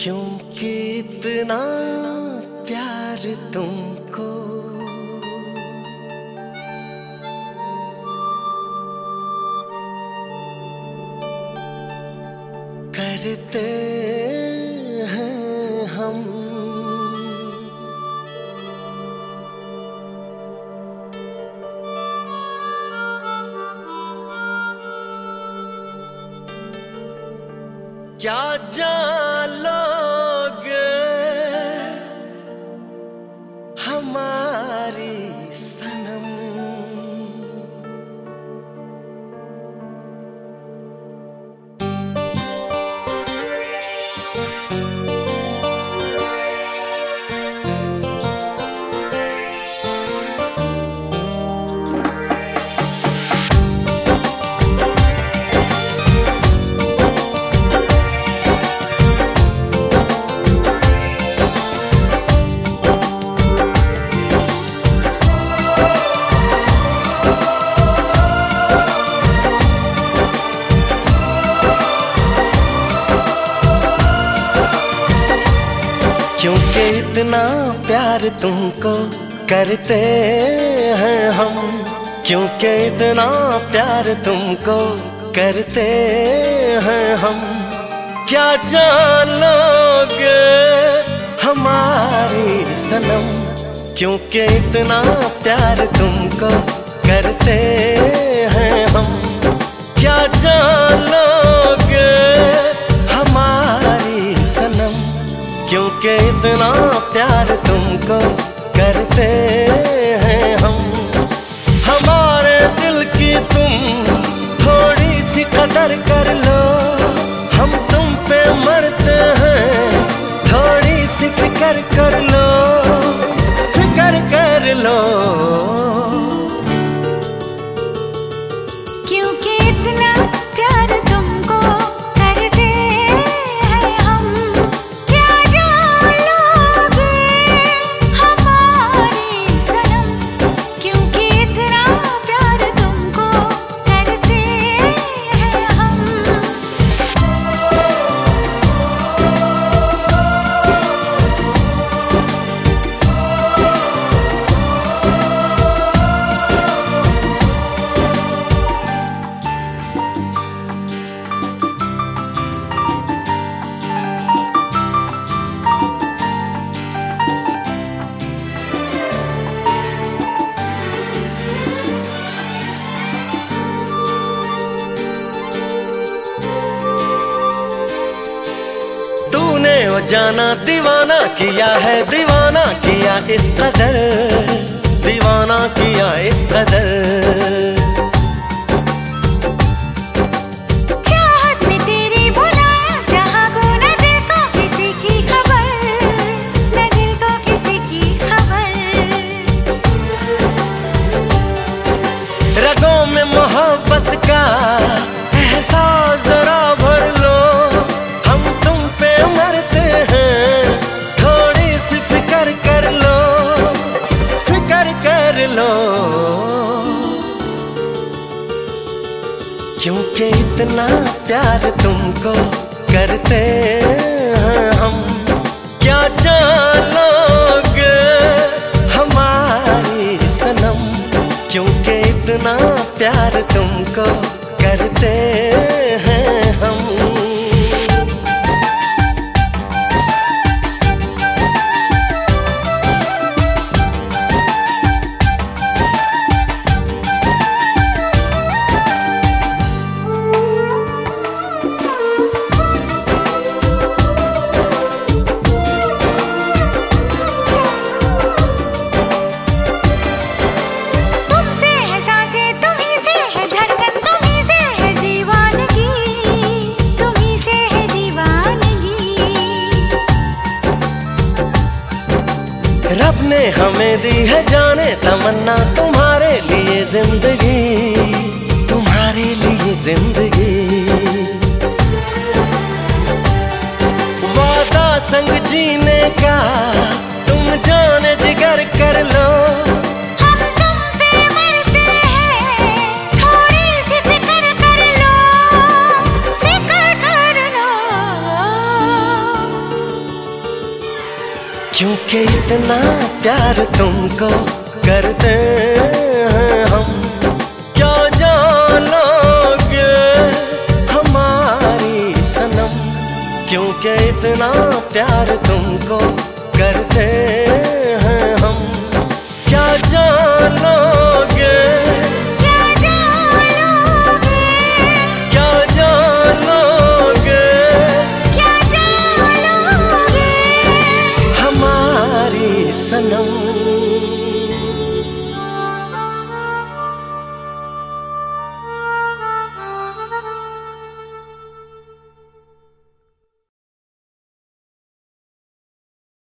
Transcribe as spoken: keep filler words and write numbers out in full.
क्योंकि इतना प्यार तुमको करते हैं हम। क्या जान लोगे हमारी सनम, क्योंकि इतना प्यार तुमको करते हैं हम। क्योंकि इतना प्यार तुमको करते हैं हम। क्या जान लोगे हमारी सनम, क्योंकि इतना प्यार तुमको करते हैं हम। क्या जान लोगे हमारी सनम, क्योंकि इतना प्यार तुमको करते हैं हम। हमारे दिल की तुम थोड़ी सी कदर कर लो, हम तुम पे मरते हैं, थोड़ी सी फिक्र कर लो, फिक्र कर लो। क्योंकि इतना प्यार तुमको करते हैं हम। क्या जान लोगे हमारी सनम, क्योंकि इतना प्यार तुमको करते हैं हम। तूने वो जाना दीवाना किया है, दीवाना किया इस कदर, दीवाना किया इस कदर। चाहत में तेरी बुलाया जहाँ को न दिल को किसी की खबर, न दिल को किसी की खबर। रगों में मोहब्बत का एहसास जरा भर लो, हम तुम पे मरते हैं, थोड़ी सी फिक्र कर लो, फिक्र कर लो। क्योंकि इतना प्यार तुमको करते हैं हम। क्या जान लोगे हमारी सनम, क्योंकि इतना प्यार तुमको करते हैं हम। तुमसे है सांसें, तुम्हीं से है धड़कन, तुम्हीं से है दीवानगी, तुम्हीं से है दीवानगी। रब ने हमें दी है जाने तमन्ना, तुम्हारे लिए जिंदगी, तुम्हारे लिए जिंदगी। वादा संग जीने का तुम जाने जिगर कर लो, हम तुम पे मरते हैं, थोड़ी सी फिक्र कर लो, फिक्र कर लो। कि इतना प्यार तुमको करते हैं हम, क्या जानोगे हमारी सनम, क्योंकि इतना प्यार तुमको करते हैं हम, क्या जानोगे क्या जानोगे क्या जानोगे क्या जानोगे हमारी सनम।